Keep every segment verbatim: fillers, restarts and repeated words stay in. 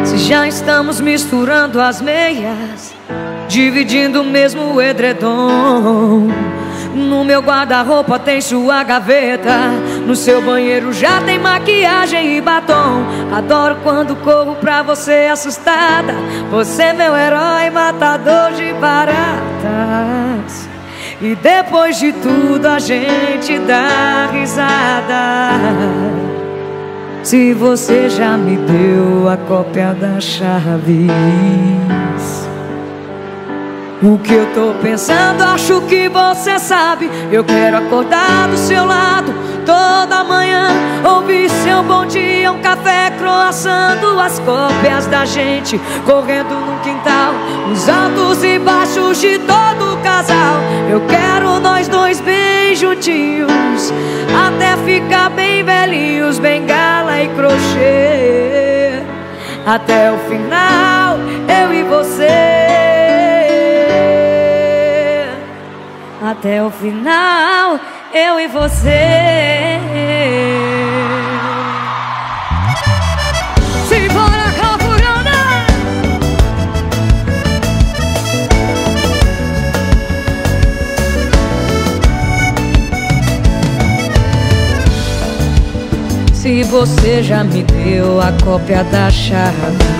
Se já estamos misturando as meias, dividindo o mesmo edredom. No meu guarda-roupa tem sua gaveta, no seu banheiro já tem maquiagem e batom. Adoro quando corro pra você assustada, você é meu herói, matador de baratas. E depois de tudo a gente dá risada. Se você já me deu a cópia das chaves, o que eu tô pensando, acho que você sabe. Eu quero acordar do seu lado toda manhã, ouvir seu bom dia, um café, croissant, duas cópias da gente correndo no quintal, os altos e baixos de todo o casal. Eu quero nós dois bem juntinhos, até ficar bem velhinhos, bengala e crochê. Até o final, eu e você. Até o final, eu e você. Simbora, Calfurana! Se você já me deu a cópia das chaves,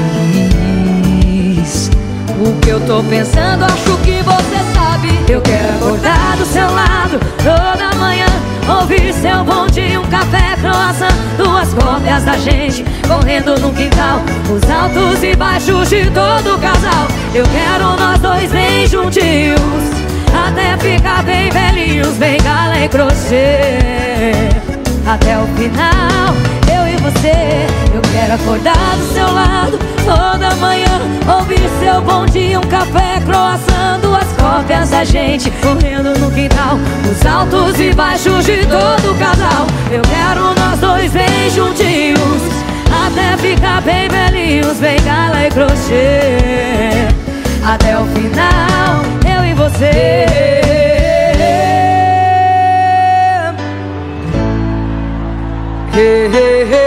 o que eu tô pensando, acho que você sabe. Eu quero acordar do seu lado toda manhã, ouvir seu bom dia, um café, croissant, duas cópias da gente correndo no quintal, os altos e baixos de todo o casal. Eu quero nós dois bem juntinhos, até ficar bem velhinhos, bengala e crochê. Até o final, eu e você. Eu quero acordar do seu lado toda manhã, ouvir seu bom dia, um café, croissant, duas cópias da gente correndo no quintal, os altos e baixos de todo o casal. Eu quero nós dois bem juntinhos, até ficar bem velhinhos, bengala e crochê. Até o final, eu e você. Hey, hey, hey.